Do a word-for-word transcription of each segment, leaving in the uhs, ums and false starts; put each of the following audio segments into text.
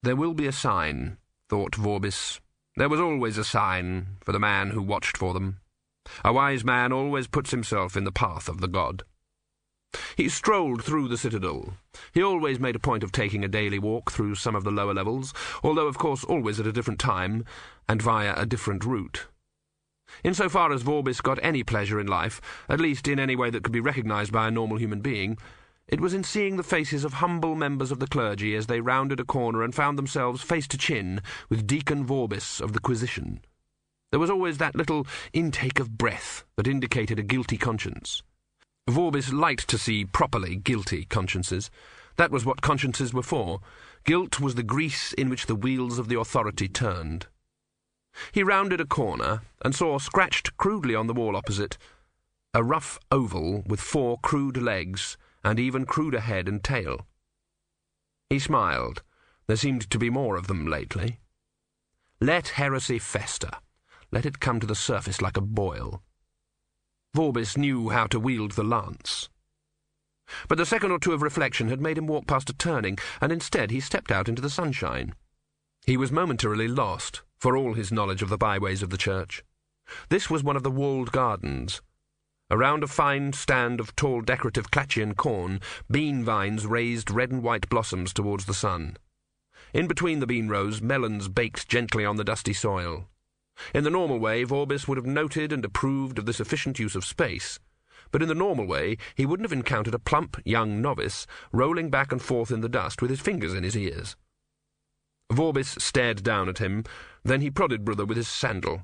There will be a sign, thought Vorbis. There was always a sign for the man who watched for them. A wise man always puts himself in the path of the god. He strolled through the citadel. He always made a point of taking a daily walk through some of the lower levels, although of course always at a different time, and via a different route. Insofar as Vorbis got any pleasure in life, at least in any way that could be recognised by a normal human being, it was in seeing the faces of humble members of the clergy as they rounded a corner and found themselves face to chin with Deacon Vorbis of the Quisition. There was always that little intake of breath that indicated a guilty conscience. Vorbis liked to see properly guilty consciences. That was what consciences were for. Guilt was the grease in which the wheels of the authority turned. He rounded a corner and saw scratched crudely on the wall opposite a rough oval with four crude legs and even cruder head and tail. He smiled. There seemed to be more of them lately. Let heresy fester. Let it come to the surface like a boil. Vorbis knew how to wield the lance. But the second or two of reflection had made him walk past a turning, and instead he stepped out into the sunshine. He was momentarily lost, for all his knowledge of the byways of the church. This was one of the walled gardens. Around a fine stand of tall decorative Clatchian corn, bean vines raised red and white blossoms towards the sun. In between the bean rows, melons baked gently on the dusty soil. In the normal way, Vorbis would have noted and approved of this efficient use of space, but in the normal way he wouldn't have encountered a plump young novice rolling back and forth in the dust with his fingers in his ears. Vorbis stared down at him, then he prodded Brother with his sandal.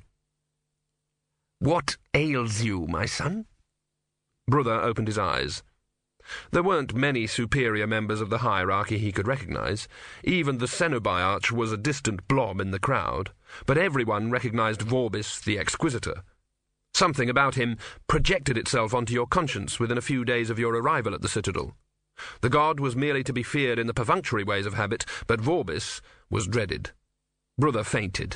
"What ails you, my son?" Brother opened his eyes. There weren't many superior members of the hierarchy he could recognize. Even the Cenobiarch was a distant blob in the crowd, but everyone recognized Vorbis the Exquisitor. Something about him projected itself onto your conscience within a few days of your arrival at the citadel. The god was merely to be feared in the perfunctory ways of habit, but Vorbis was dreaded. Brother fainted.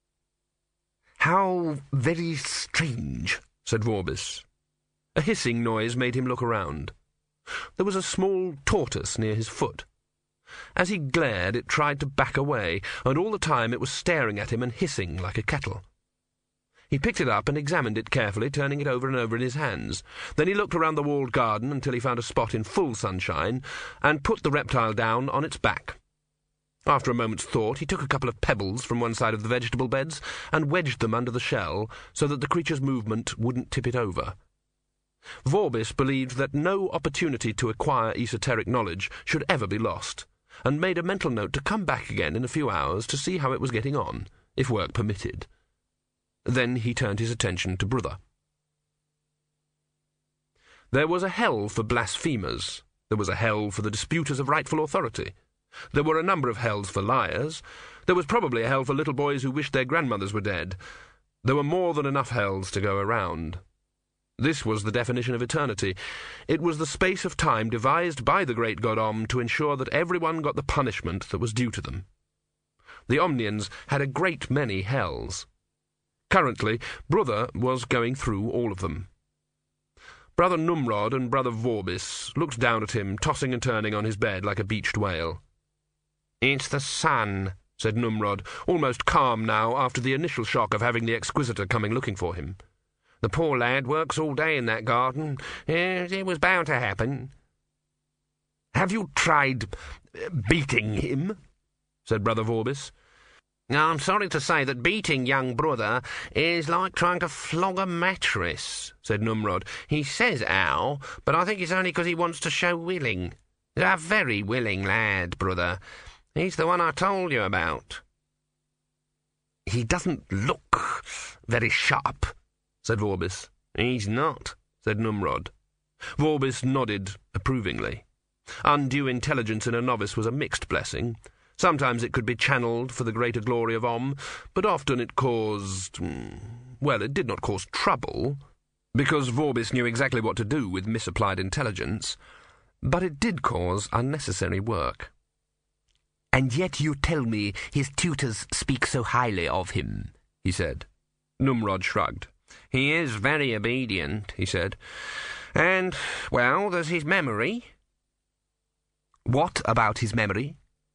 "How very strange," said Vorbis. A hissing noise made him look around. There was a small tortoise near his foot. As he glared, it tried to back away, and all the time it was staring at him and hissing like a kettle. He picked it up and examined it carefully, turning it over and over in his hands. Then he looked around the walled garden until he found a spot in full sunshine, and put the reptile down on its back. After a moment's thought, he took a couple of pebbles from one side of the vegetable beds and wedged them under the shell so that the creature's movement wouldn't tip it over. Vorbis believed that no opportunity to acquire esoteric knowledge should ever be lost, and made a mental note to come back again in a few hours to see how it was getting on, if work permitted. Then he turned his attention to Brother. There was a hell for blasphemers. There was a hell for the disputers of rightful authority. There were a number of hells for liars. There was probably a hell for little boys who wished their grandmothers were dead. There were more than enough hells to go around. This was the definition of eternity. It was the space of time devised by the great god Om to ensure that everyone got the punishment that was due to them. The Omnians had a great many hells. Currently, Brother was going through all of them. Brother Numrod and Brother Vorbis looked down at him, tossing and turning on his bed like a beached whale. "It's the sun," said Numrod, almost calm now after the initial shock of having the Exquisitor coming looking for him. "The poor lad works all day in that garden. Yes, it was bound to happen." "Have you tried beating him?" said Brother Vorbis. "I'm sorry to say that beating young Brother is like trying to flog a mattress," said Numrod. "He says ow, but I think it's only because he wants to show willing. A very willing lad, Brother. He's the one I told you about." "He doesn't look very sharp," said Vorbis. "He's not," said Numrod. Vorbis nodded approvingly. Undue intelligence in a novice was a mixed blessing. Sometimes it could be channeled for the greater glory of Om, but often it caused... well, it did not cause trouble, because Vorbis knew exactly what to do with misapplied intelligence, but it did cause unnecessary work. "And yet you tell me his tutors speak so highly of him," he said. Numrod shrugged. "He is very obedient," he said. "And, well, there's his memory." "What about his memory?"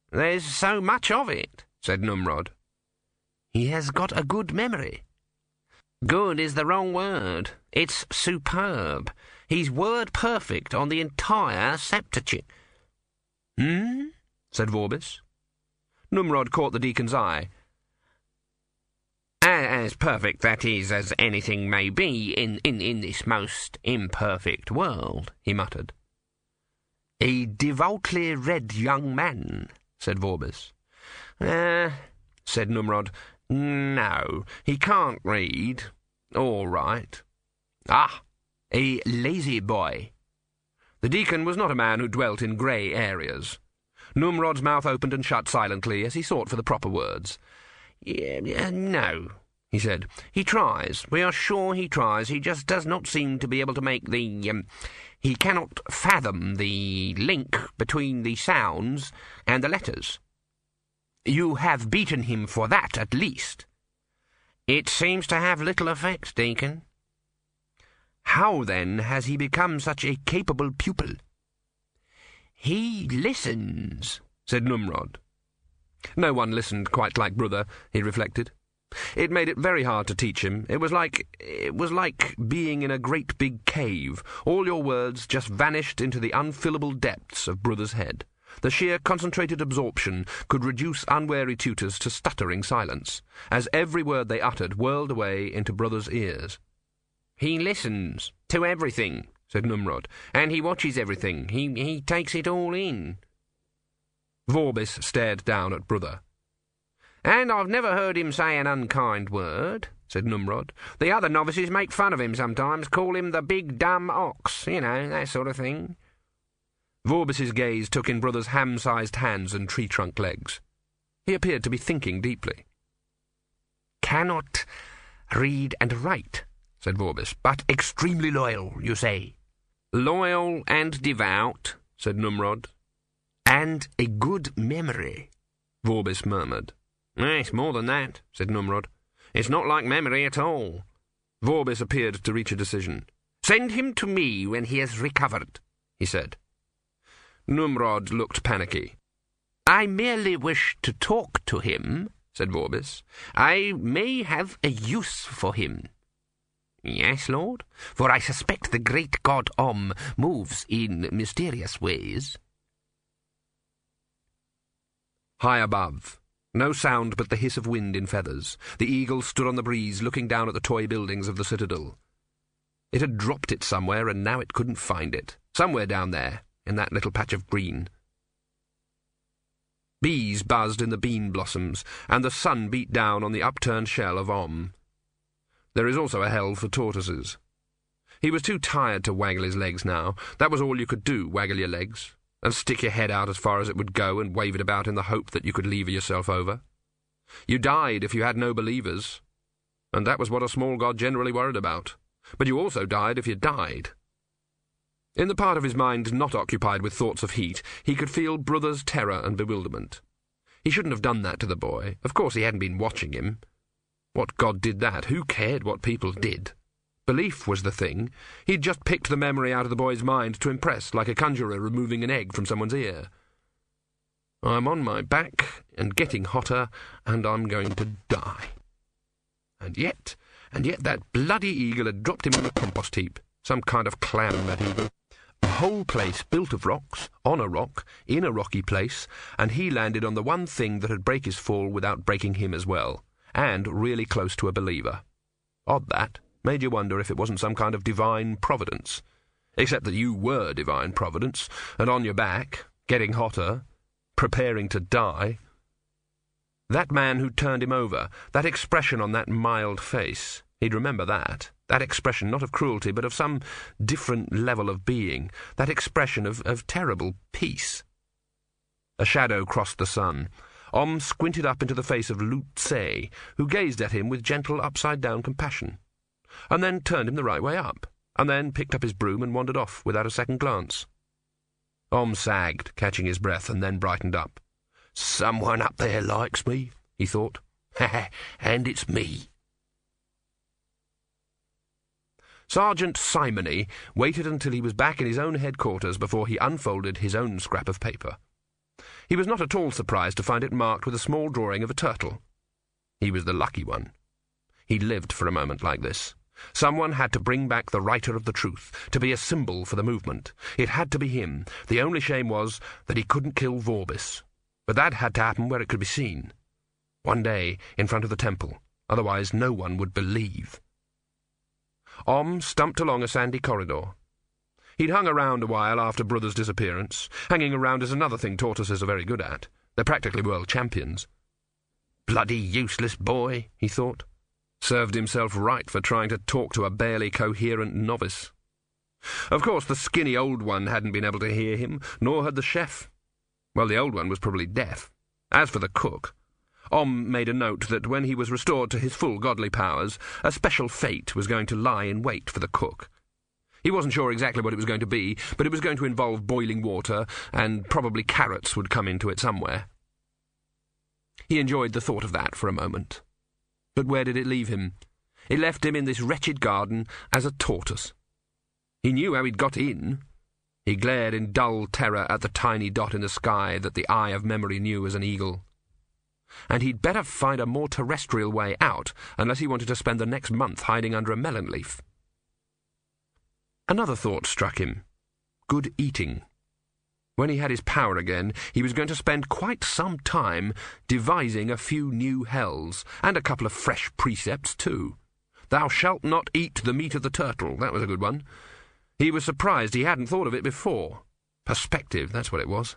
There's so much of it, said Numrod. He has got a good memory. Good is the wrong word. It's superb. He's word perfect on the entire Septuagint. Hmm? Said Vorbis. Numrod caught the deacon's eye. As perfect, that is, as anything may be in, in, in this most imperfect world, he muttered. A devoutly read young man, said Vorbis. Ah, uh, said Numrod. No, he can't read. All right. Ah, a lazy boy. The deacon was not a man who dwelt in grey areas. Numrod's mouth opened and shut silently as he sought for the proper words. Yeah, no, he said. He tries. We are sure he tries. He just does not seem to be able to make the... Um, he cannot fathom the link between the sounds and the letters. You have beaten him for that, at least. It seems to have little effect, Deacon. How, then, has he become such a capable pupil? He listens, said Numrod. No one listened quite like Brother, he reflected. It made it very hard to teach him. It was like it was like being in a great big cave. All your words just vanished into the unfillable depths of Brother's head. The sheer concentrated absorption could reduce unwary tutors to stuttering silence, as every word they uttered whirled away into Brother's ears. He listens to everything, said Numrod, and he watches everything. He he takes it all in. Vorbis stared down at Brother. And I've never heard him say an unkind word, said Numrod. The other novices make fun of him sometimes, call him the big dumb ox, you know, that sort of thing. Vorbis's gaze took in Brother's ham-sized hands and tree-trunk legs. He appeared to be thinking deeply. Cannot read and write, said Vorbis, but extremely loyal, you say. Loyal and devout, said Numrod. And a good memory, Vorbis murmured. It's more than that, said Numrod. It's not like memory at all. Vorbis appeared to reach a decision. Send him to me when he has recovered, he said. Numrod looked panicky. I merely wish to talk to him, said Vorbis. I may have a use for him. Yes, Lord, for I suspect the great god Om moves in mysterious ways. High above, no sound but the hiss of wind in feathers, the eagle stood on the breeze looking down at the toy buildings of the citadel. It had dropped it somewhere, and now it couldn't find it. Somewhere down there, in that little patch of green. Bees buzzed in the bean blossoms, and the sun beat down on the upturned shell of Om. There is also a hell for tortoises. He was too tired to waggle his legs now. That was all you could do, waggle your legs, and stick your head out as far as it would go and wave it about in the hope that you could lever yourself over. You died if you had no believers, and that was what a small god generally worried about. But you also died if you died. In the part of his mind not occupied with thoughts of heat, he could feel Brother's terror and bewilderment. He shouldn't have done that to the boy. Of course he hadn't been watching him. What god did that? Who cared what people did? Belief was the thing. He'd just picked the memory out of the boy's mind to impress, like a conjurer removing an egg from someone's ear. I'm on my back, and getting hotter, and I'm going to die. And yet, and yet that bloody eagle had dropped him on a compost heap. Some kind of clam, that eagle. A whole place built of rocks, on a rock, in a rocky place, and he landed on the one thing that had break his fall without breaking him as well, and really close to a believer. Odd that. Made you wonder if it wasn't some kind of divine providence. Except that you were divine providence, and on your back, getting hotter, preparing to die. That man who'd turned him over, that expression on that mild face, he'd remember that. That expression not of cruelty, but of some different level of being. That expression of, of terrible peace. A shadow crossed the sun. Om squinted up into the face of Lut Tse, who gazed at him with gentle upside-down compassion, and then turned him the right way up, and then picked up his broom and wandered off without a second glance. Om sagged, catching his breath, and then brightened up. Someone up there likes me, he thought. Ha, and it's me. Sergeant Simony waited until he was back in his own headquarters before he unfolded his own scrap of paper. He was not at all surprised to find it marked with a small drawing of a turtle. He was the lucky one. He lived for a moment like this. Someone had to bring back the writer of the truth, to be a symbol for the movement. It had to be him. The only shame was that he couldn't kill Vorbis. But that had to happen where it could be seen. One day, in front of the temple. Otherwise no one would believe. Om stumped along a sandy corridor. He'd hung around a while after Brother's disappearance. Hanging around is another thing tortoises are very good at. They're practically world champions. Bloody useless boy, he thought. Served himself right for trying to talk to a barely coherent novice. Of course, the skinny old one hadn't been able to hear him, nor had the chef. Well, the old one was probably deaf. As for the cook, Om made a note that when he was restored to his full godly powers, a special fate was going to lie in wait for the cook. He wasn't sure exactly what it was going to be, but it was going to involve boiling water, and probably carrots would come into it somewhere. He enjoyed the thought of that for a moment. But where did it leave him? It left him in this wretched garden as a tortoise. He knew how he'd got in. He glared in dull terror at the tiny dot in the sky that the eye of memory knew as an eagle. And he'd better find a more terrestrial way out, unless he wanted to spend the next month hiding under a melon leaf. Another thought struck him. Good eating. When he had his power again, he was going to spend quite some time devising a few new hells, and a couple of fresh precepts, too. Thou shalt not eat the meat of the turtle. That was a good one. He was surprised he hadn't thought of it before. Perspective, that's what it was.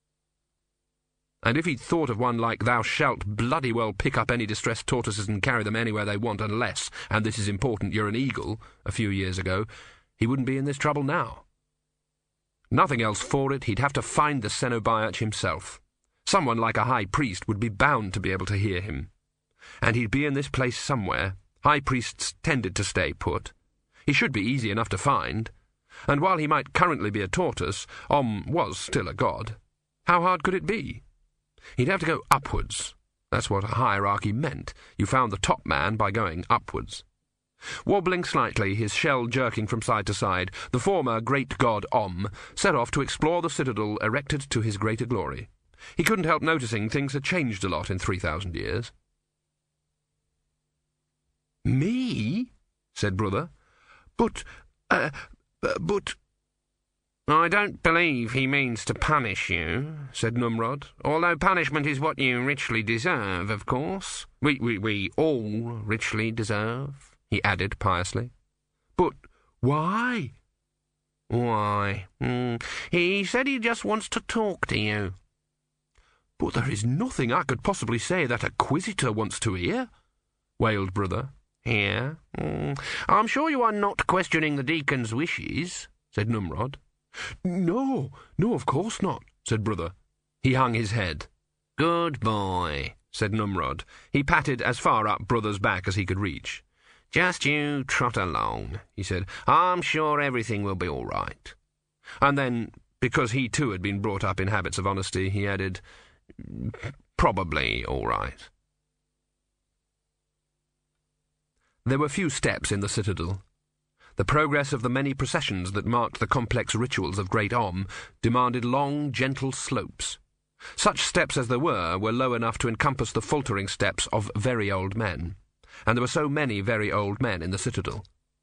And if he'd thought of one like thou shalt bloody well pick up any distressed tortoises and carry them anywhere they want unless, and this is important, you're an eagle, a few years ago, he wouldn't be in this trouble now. Nothing else for it, he'd have to find the Cenobiarch himself. Someone like a high priest would be bound to be able to hear him. And he'd be in this place somewhere. High priests tended to stay put. He should be easy enough to find. And while he might currently be a tortoise, Om was still a god. How hard could it be? He'd have to go upwards. That's what a hierarchy meant. You found the top man by going upwards. Wobbling slightly, his shell jerking from side to side, the former great god Om set off to explore the citadel erected to his greater glory. He couldn't help noticing things had changed a lot in three thousand years. "Me?" said Brother. "But, uh, but—" "I don't believe he means to punish you," said Numrod, "although punishment is what you richly deserve, of course. We, we, we all richly deserve," he added piously. "But why?" "Why? Mm, he said he just wants to talk to you." "But there is nothing I could possibly say that a Quisitor wants to hear," wailed Brother. "Here? Mm, I'm sure you are not questioning the deacon's wishes," said Numrod. "No, no, of course not," said Brother. He hung his head. "Good boy," said Numrod. He patted as far up Brother's back as he could reach. "Just you trot along," he said. "I'm sure everything will be all right." And then, because he too had been brought up in habits of honesty, he added, "Probably all right." There were few steps in the citadel. The progress of the many processions that marked the complex rituals of Great Om demanded long, gentle slopes. Such steps as there were were low enough to encompass the faltering steps of very old men, and there were so many very old men in the citadel.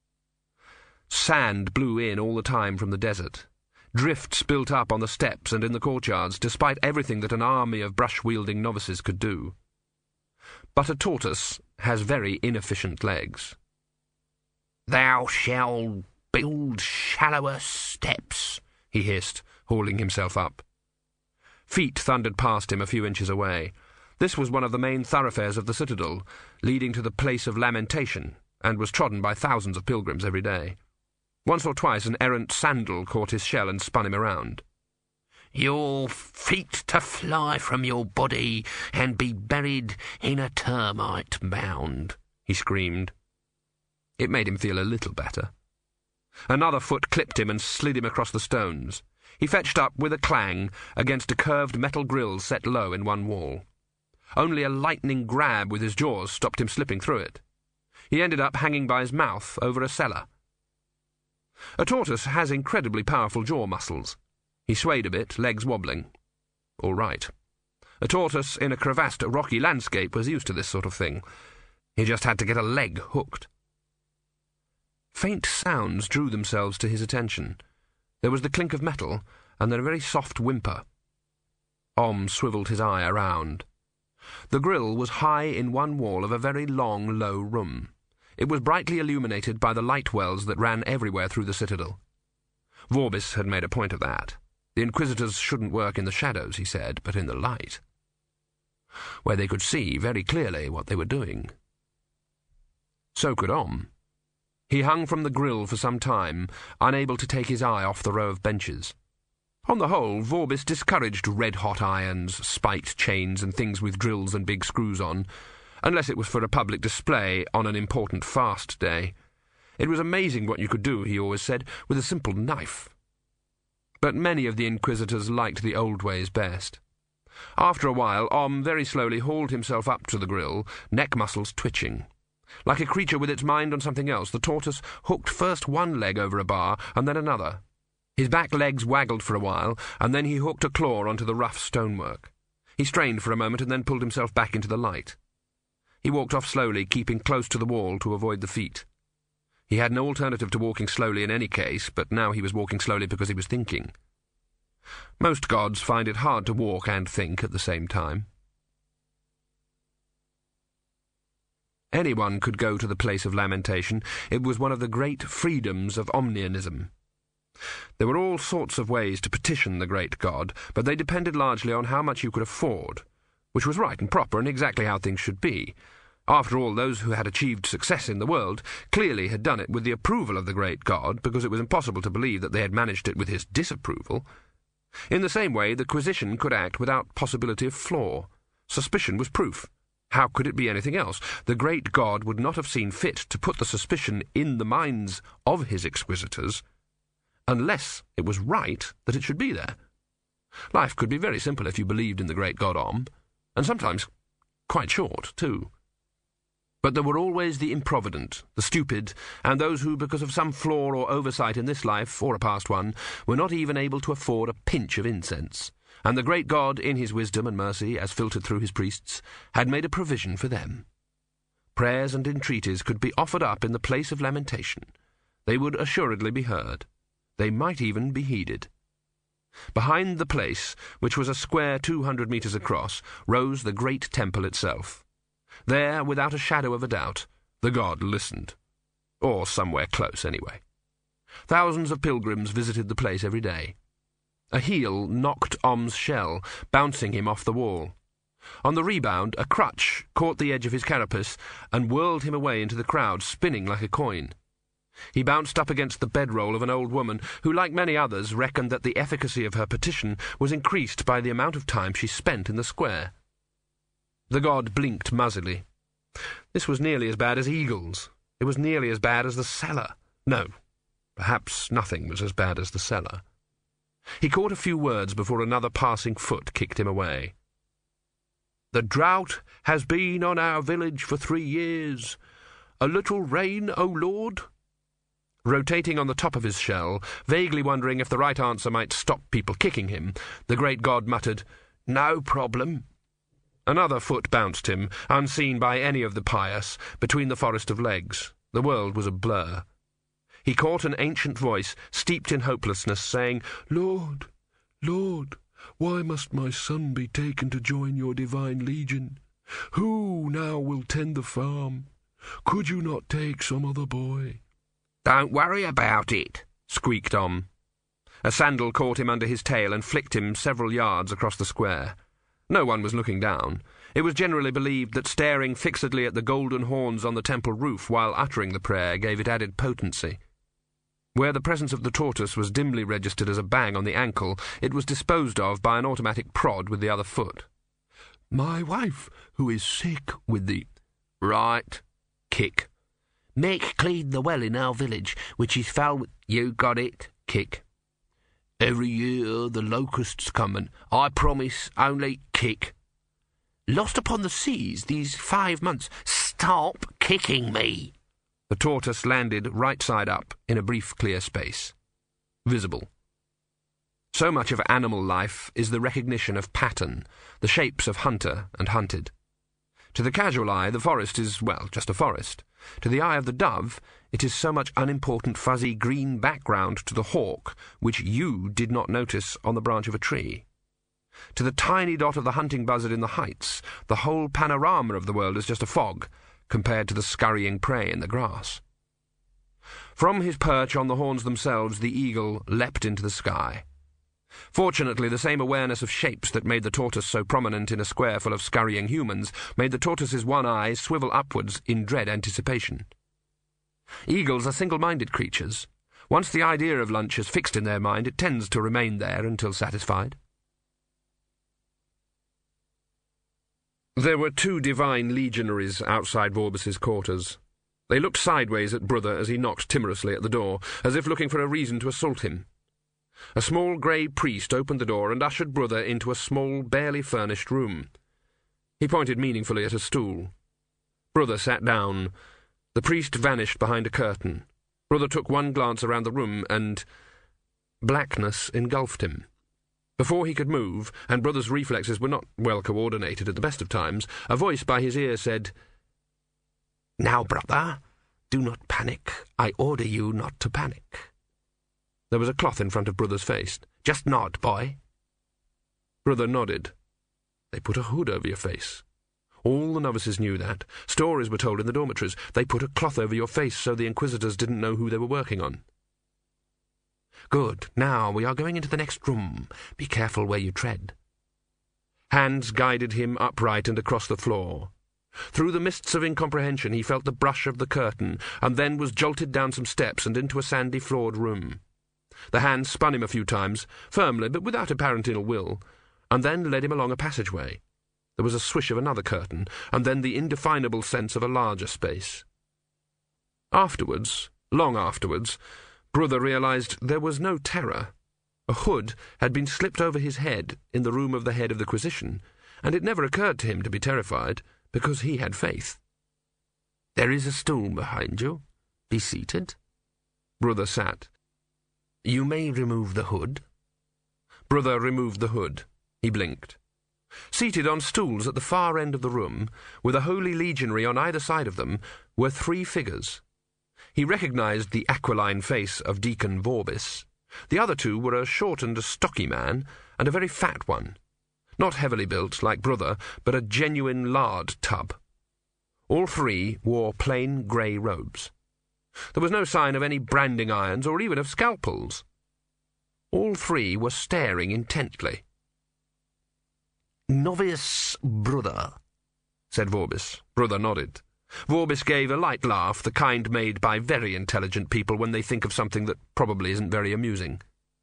Sand blew in all the time from the desert. Drifts built up on the steps and in the courtyards, despite everything that an army of brush-wielding novices could do. But a tortoise has very inefficient legs. "Thou shalt build shallower steps," he hissed, hauling himself up. Feet thundered past him a few inches away. This was one of the main thoroughfares of the citadel, leading to the place of lamentation, and was trodden by thousands of pilgrims every day. Once or twice an errant sandal caught his shell and spun him around. "Your feet to fly from your body and be buried in a termite mound," he screamed. It made him feel a little better. Another foot clipped him and slid him across the stones. He fetched up with a clang against a curved metal grill set low in one wall. Only a lightning grab with his jaws stopped him slipping through it. He ended up hanging by his mouth over a cellar. A tortoise has incredibly powerful jaw muscles. He swayed a bit, legs wobbling. All right. A tortoise in a crevassed, rocky landscape was used to this sort of thing. He just had to get a leg hooked. Faint sounds drew themselves to his attention. There was the clink of metal, and then a very soft whimper. Om swivelled his eye around. The grille was high in one wall of a very long, low room. It was brightly illuminated by the light wells that ran everywhere through the citadel. Vorbis had made a point of that. The Inquisitors shouldn't work in the shadows, he said, but in the light, where they could see very clearly what they were doing. So could Om. He hung from the grille for some time, unable to take his eye off the row of benches. On the whole, Vorbis discouraged red-hot irons, spiked chains, and things with drills and big screws on, unless it was for a public display on an important fast day. It was amazing what you could do, he always said, with a simple knife. But many of the Inquisitors liked the old ways best. After a while, Om very slowly hauled himself up to the grille, neck muscles twitching. Like a creature with its mind on something else, the tortoise hooked first one leg over a bar, and then another. His back legs waggled for a while, and then he hooked a claw onto the rough stonework. He strained for a moment and then pulled himself back into the light. He walked off slowly, keeping close to the wall to avoid the feet. He had no alternative to walking slowly in any case, but now he was walking slowly because he was thinking. Most gods find it hard to walk and think at the same time. Anyone could go to the place of lamentation. It was one of the great freedoms of Omnianism. There were all sorts of ways to petition the great god, but they depended largely on how much you could afford, which was right and proper and exactly how things should be. After all, those who had achieved success in the world clearly had done it with the approval of the great god, because it was impossible to believe that they had managed it with his disapproval. In the same way, the Quisition could act without possibility of flaw. Suspicion was proof. How could it be anything else? The great god would not have seen fit to put the suspicion in the minds of his exquisitors unless it was right that it should be there. Life could be very simple if you believed in the great god Om, and sometimes quite short, too. But there were always the improvident, the stupid, and those who, because of some flaw or oversight in this life, or a past one, were not even able to afford a pinch of incense. And the great god, in his wisdom and mercy, as filtered through his priests, had made a provision for them. Prayers and entreaties could be offered up in the place of lamentation. They would assuredly be heard. They might even be heeded. Behind the place, which was a square two hundred metres across, rose the great temple itself. There, without a shadow of a doubt, the god listened. Or somewhere close, anyway. Thousands of pilgrims visited the place every day. A heel knocked Om's shell, bouncing him off the wall. On the rebound, a crutch caught the edge of his carapace and whirled him away into the crowd, spinning like a coin. He bounced up against the bedroll of an old woman who, like many others, reckoned that the efficacy of her petition was increased by the amount of time she spent in the square. The god blinked muzzily. This was nearly as bad as eagles. It was nearly as bad as the cellar. No, perhaps nothing was as bad as the cellar. He caught a few words before another passing foot kicked him away. "The drought has been on our village for three years. A little rain, O Lord?" Rotating on the top of his shell, vaguely wondering if the right answer might stop people kicking him, the great god muttered, "No problem." Another foot bounced him, unseen by any of the pious, between the forest of legs. The world was a blur. He caught an ancient voice, steeped in hopelessness, saying, "Lord, Lord, why must my son be taken to join your divine legion? Who now will tend the farm? Could you not take some other boy?" "Don't worry about it," squeaked Om. A sandal caught him under his tail and flicked him several yards across the square. No one was looking down. It was generally believed that staring fixedly at the golden horns on the temple roof while uttering the prayer gave it added potency. Where the presence of the tortoise was dimly registered as a bang on the ankle, it was disposed of by an automatic prod with the other foot. "My wife, who is sick with the—" "Right. Kick." "Make clean the well in our village, which is foul with—" "You got it. Kick." "Every year the locusts come and—" "I promise, only kick." "Lost upon the seas these five months—" "Stop kicking me!" The tortoise landed right side up in a brief clear space. Visible. So much of animal life is the recognition of pattern, the shapes of hunter and hunted. To the casual eye, the forest is, well, just a forest. To the eye of the dove, it is so much unimportant fuzzy green background to the hawk which you did not notice on the branch of a tree. To the tiny dot of the hunting buzzard in the heights, the whole panorama of the world is just a fog, compared to the scurrying prey in the grass. From his perch on the horns themselves, the eagle leapt into the sky. Fortunately, the same awareness of shapes that made the tortoise so prominent in a square full of scurrying humans made the tortoise's one eye swivel upwards in dread anticipation. Eagles are single-minded creatures. Once the idea of lunch is fixed in their mind, it tends to remain there until satisfied. There were two divine legionaries outside Vorbis's quarters. They looked sideways at Brother as he knocked timorously at the door, as if looking for a reason to assault him. A small grey priest opened the door and ushered Brother into a small, barely furnished room. He pointed meaningfully at a stool. Brother sat down. The priest vanished behind a curtain. Brother took one glance around the room, and blackness engulfed him. Before he could move, and Brother's reflexes were not well coordinated at the best of times, a voice by his ear said, "Now, brother, do not panic. I order you not to panic." There was a cloth in front of Brother's face. "Just nod, boy." Brother nodded. "They put a hood over your face." All the novices knew that. Stories were told in the dormitories. They put a cloth over your face so the inquisitors didn't know who they were working on. "Good. Now we are going into the next room. Be careful where you tread." Hands guided him upright and across the floor. Through the mists of incomprehension he felt the brush of the curtain, and then was jolted down some steps and into a sandy-floored room. The hands spun him a few times, firmly but without apparent ill will, and then led him along a passageway. There was a swish of another curtain, and then the indefinable sense of a larger space. Afterwards, long afterwards, Brother realized there was no terror. A hood had been slipped over his head in the room of the head of the Quisition, and it never occurred to him to be terrified, because he had faith. "There is a stool behind you. Be seated." Brother sat. "You may remove the hood." Brother removed the hood. He blinked. Seated on stools at the far end of the room, with a holy legionary on either side of them, were three figures. He recognized the aquiline face of Deacon Vorbis. The other two were a short and a stocky man, and a very fat one. Not heavily built, like Brother, but a genuine lard tub. All three wore plain grey robes. There was no sign of any branding irons or even of scalpels. All three were staring intently. "Novice Brother," said Vorbis. Brother nodded. Vorbis gave a light laugh, the kind made by very intelligent people when they think of something that probably isn't very amusing.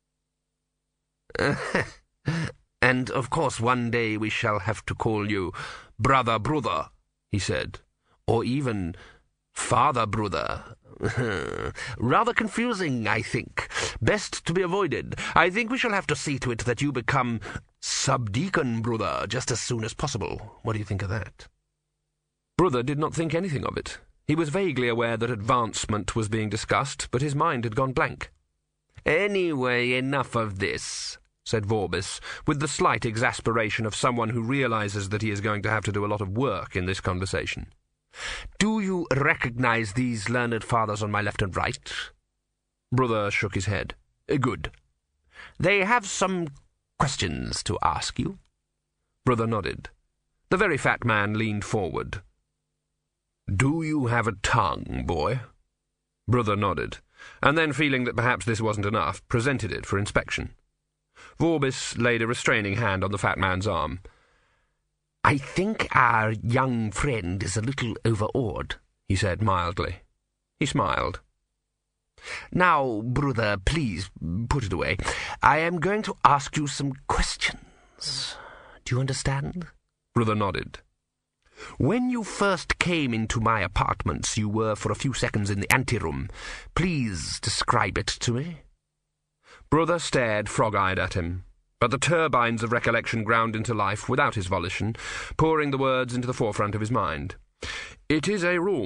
"And, of course, one day we shall have to call you Brother Brother," he said, "or even Father Brother. Rather confusing, I think. Best to be avoided. I think we shall have to see to it that you become Subdeacon Brother just as soon as possible. What do you think of that?" Brother did not think anything of it. He was vaguely aware that advancement was being discussed, but his mind had gone blank. "Anyway, enough of this," said Vorbis, with the slight exasperation of someone who realizes that he is going to have to do a lot of work in this conversation. "Do you recognize these learned fathers on my left and right?" Brother shook his head. "Good. They have some questions to ask you." Brother nodded. The very fat man leaned forward. "Do you have a tongue, boy?" Brother nodded, and then, feeling that perhaps this wasn't enough, presented it for inspection. Vorbis laid a restraining hand on the fat man's arm. "I think our young friend is a little overawed," he said mildly. He smiled. "Now, Brother, please put it away. I am going to ask you some questions. Do you understand?" Brother nodded. "When you first came into my apartments, you were for a few seconds in the anteroom. Please describe it to me." Brother stared frog-eyed at him, but the turbines of recollection ground into life without his volition, pouring the words into the forefront of his mind. "It is a room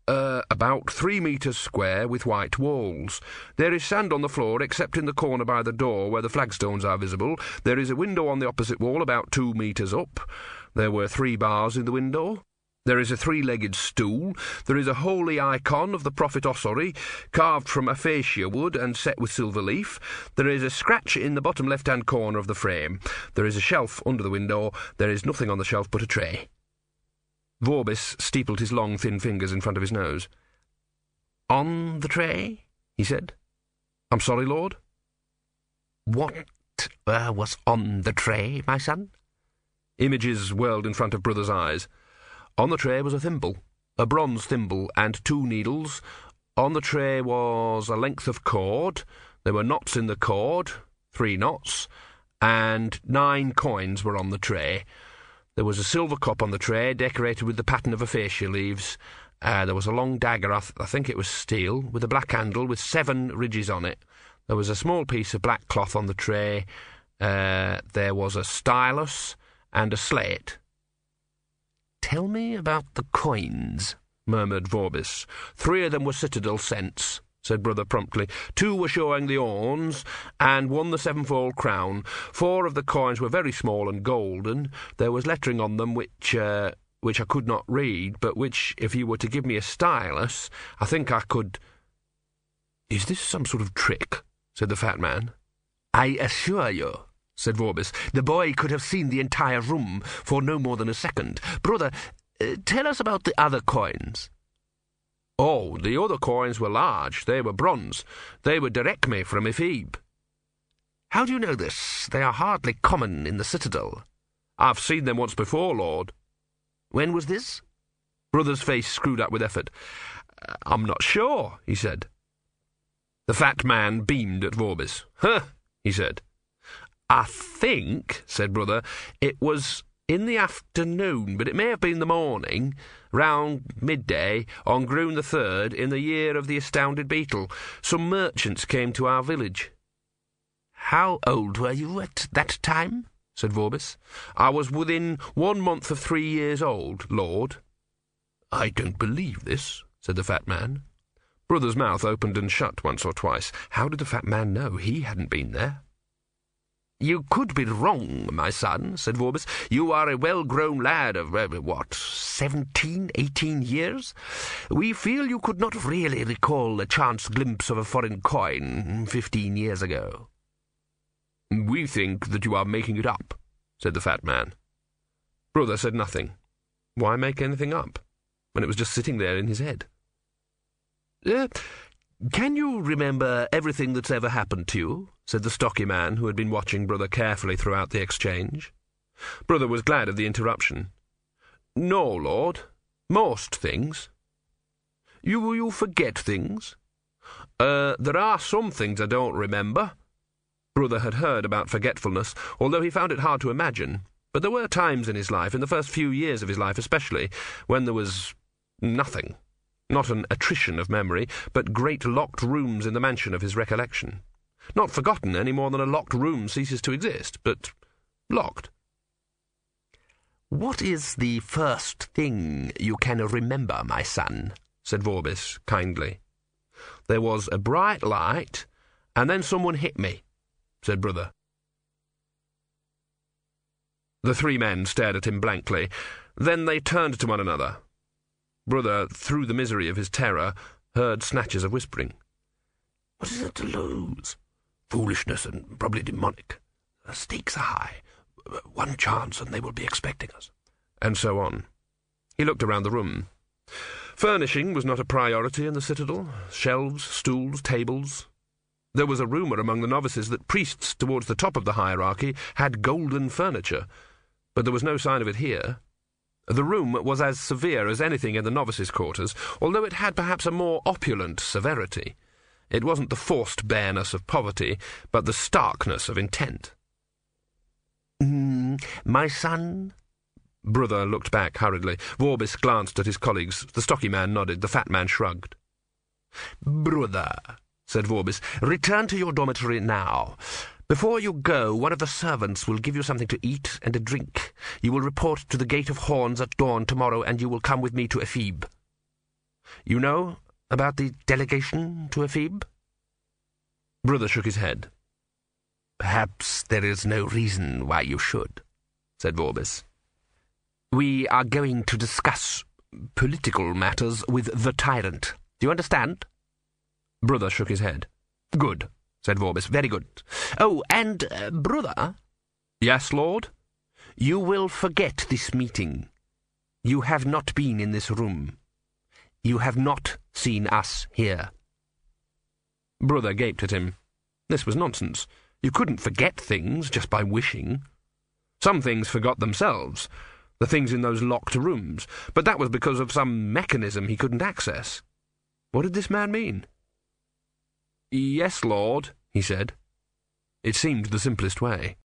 Uh, about three metres square with white walls. There is sand on the floor except in the corner by the door where the flagstones are visible. There is a window on the opposite wall about two metres up. There were three bars in the window. There is a three-legged stool. There is a holy icon of the prophet Ossory, carved from acacia wood and set with silver leaf. There is a scratch in the bottom left-hand corner of the frame. There is a shelf under the window. There is nothing on the shelf but a tray. Vorbis steepled his long, thin fingers in front of his nose. "On the tray?" he said. "I'm sorry, Lord?" "What uh, was on the tray, my son?" Images whirled in front of Brother's eyes. On the tray was a thimble, a bronze thimble, and two needles. On the tray was a length of cord. There were knots in the cord, three knots, and nine coins were on the tray. There was a silver cup on the tray, decorated with the pattern of acacia leaves. Uh, there was a long dagger, I, th- I think it was steel, with a black handle with seven ridges on it. There was a small piece of black cloth on the tray. Uh, there was a stylus and a slate. "Tell me about the coins," murmured Vorbis. "Three of them were citadel cents," said Brother promptly. "Two were showing the horns, and one the sevenfold crown. Four of the coins were very small and golden. There was lettering on them which, uh, which I could not read, but which, if you were to give me a stylus, I think I could—" "Is this some sort of trick?" said the fat man. "I assure you," said Vorbis, "the boy could have seen the entire room for no more than a second. Brother, uh, tell us about the other coins." "Oh, the other coins were large. They were bronze. They were drachmae from Ephebe." "How do you know this? They are hardly common in the citadel." "I've seen them once before, Lord." "When was this?" Brother's face screwed up with effort. "I'm not sure," he said. The fat man beamed at Vorbis. "Huh," he said. "I think," said Brother, "it was in the afternoon, but it may have been the morning, round midday, on Groon the Third, in the year of the astounded beetle. Some merchants came to our village." "How old were you at that time?" said Vorbis. "I was within one month of three years old, Lord." "I don't believe this," said the fat man. Brother's mouth opened and shut once or twice. How did the fat man know he hadn't been there? "You could be wrong, my son," said Vorbis. "You are a well-grown lad of, uh, what, seventeen, eighteen years? We feel you could not really recall a chance glimpse of a foreign coin fifteen years ago." "We think that you are making it up," said the fat man. Brother said nothing. Why make anything up, when it was just sitting there in his head? Uh, "Can you remember everything that's ever happened to you?" said the stocky man, who had been watching Brother carefully throughout the exchange. Brother was glad of the interruption. "No, Lord. Most things." You you forget things?" Uh, there are some things I don't remember." Brother had heard about forgetfulness, although he found it hard to imagine. But there were times in his life, in the first few years of his life especially, when there was nothing. Not an attrition of memory, but great locked rooms in the mansion of his recollection. Not forgotten any more than a locked room ceases to exist, but locked. "What is the first thing you can remember, my son?" said Vorbis kindly. "There was a bright light, and then someone hit me," said Brother. The three men stared at him blankly. Then they turned to one another. Brother, through the misery of his terror, heard snatches of whispering. "What is it to lose? Foolishness and probably demonic. The stakes are high. One chance and they will be expecting us." And so on. He looked around the room. Furnishing was not a priority in the citadel. Shelves, stools, tables. There was a rumour among the novices that priests towards the top of the hierarchy had golden furniture, but there was no sign of it here. The room was as severe as anything in the novices' quarters, although it had perhaps a more opulent severity. It wasn't the forced bareness of poverty, but the starkness of intent. Mm, "My son?" Brother looked back hurriedly. Vorbis glanced at his colleagues. The stocky man nodded. The fat man shrugged. "Brother," said Vorbis, "return to your dormitory now. Before you go, one of the servants will give you something to eat and a drink. You will report to the Gate of Horns at dawn tomorrow, and you will come with me to Ephebe." You know about the delegation to Ephebe?" Brother shook his head. "Perhaps there is no reason why you should," said Vorbis. "We are going to discuss political matters with the tyrant. Do you understand?" Brother shook his head. "Good," said Vorbis. "Very good. Oh, and, uh, Brother—" "Yes, Lord?" "You will forget this meeting. You have not been in this room. You have not seen us here." Brother gaped at him. This was nonsense. You couldn't forget things just by wishing. Some things forgot themselves, the things in those locked rooms, but that was because of some mechanism he couldn't access. What did this man mean? "Yes, Lord," he said. It seemed the simplest way.